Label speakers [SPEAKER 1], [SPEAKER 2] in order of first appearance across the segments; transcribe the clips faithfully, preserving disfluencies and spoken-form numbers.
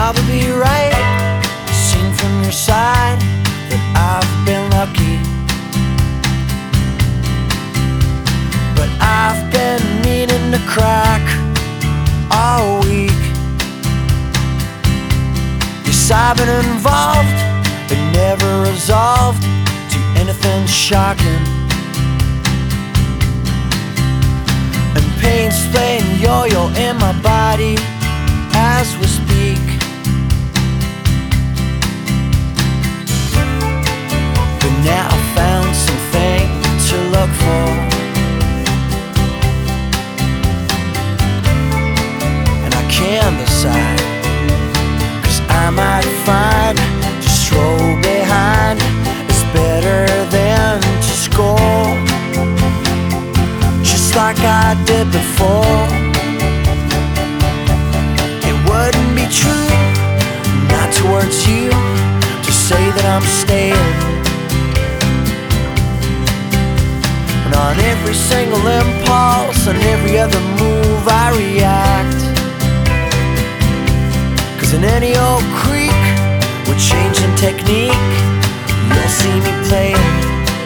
[SPEAKER 1] probably right, seen from your side, that I've been lucky. But I've been meaning to crack all week. Yes, I've been involved, but never resolved to anything shocking. And pain's playing yo-yo in my body as we speak. But now I found something to look for, and I can't decide, 'cause I might find to stroll behind is better than to score, just like I did before. It wouldn't be true, not towards you, to say that I'm staying. And on every single impulse, on every other move I react, 'cause in any old creek with changing technique, you'll see me playing.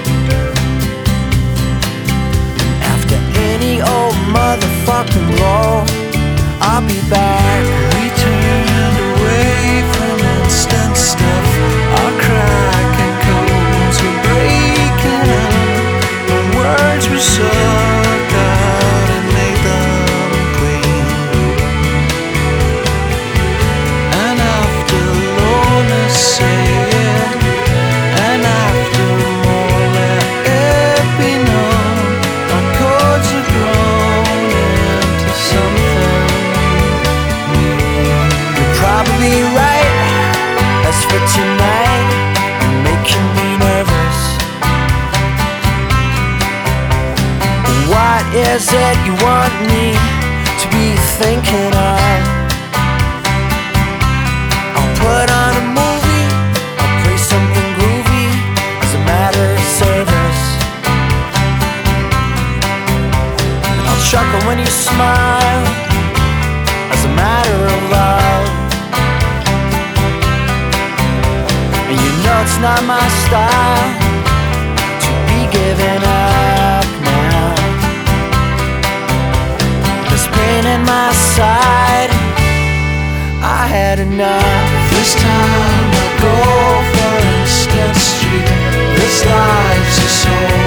[SPEAKER 1] After any old motherfucking roll, I'll be back.
[SPEAKER 2] We turned away from instant stuff. Our cracking codes were breaking up. The words were sucked out and made them clean. And after lowness saying, and after more let it be known, our codes are grown into something.
[SPEAKER 1] Probably right, as for tonight, you're making me nervous. What is it you want me to be thinking of? I'll put on a movie, I'll play something groovy as a matter of service, and I'll chuckle when you smile as a matter of love. And you know it's not my style to be giving up now. There's pain in my side, I had enough.
[SPEAKER 2] This time I go for Instant Street. This life's a soul.